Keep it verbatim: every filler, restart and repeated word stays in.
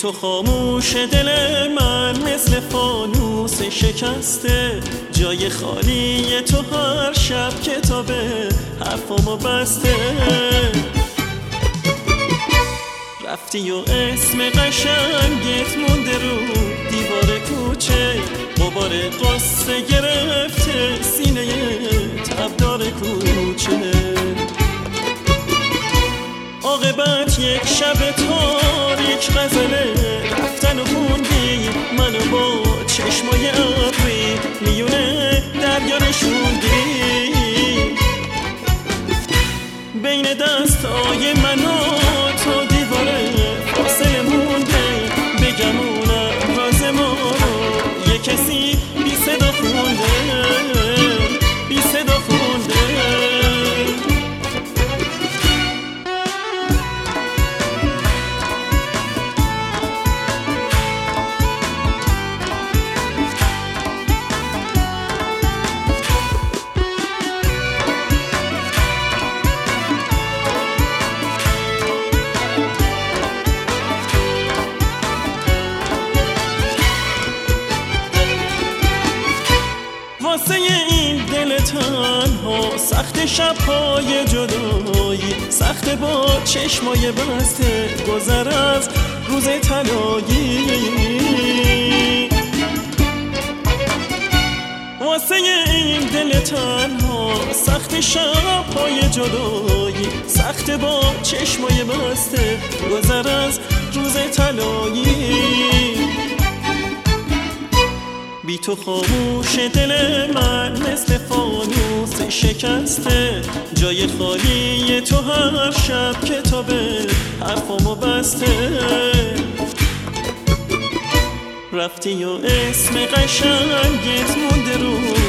تو خاموش دل من مثل فانوس شکسته، جای خالی تو هر شب کتاب حرفامو بسته. رفتی و اسم قشنگت مونده رو دیوار کوچه، غبار قصه گرفته سینه تبدار کوچه. عاقبت یک شب تاریک غزله رفتن و خوندی، منو با چشمای ابری میونه دریا نشوندی. بین دستای من و تو دیواره فاصله مونده، بگمونم راز ما رو یه کسی بی صدا خونده، بی صدا خونده. واسه این دل تنها سخت شب‌های جدایی، سخت با چشمای بسته گذر از روز طلایی. واسه این دل تنها سخت شب‌های جدایی، سخت با چشمای بسته گذر از روز طلایی. بی تو خاموش دل من مثل فانوس شکسته، جای خالی تو هر شب کتاب حرفامو بسته. رفتی و اسم قشنگت مونده رو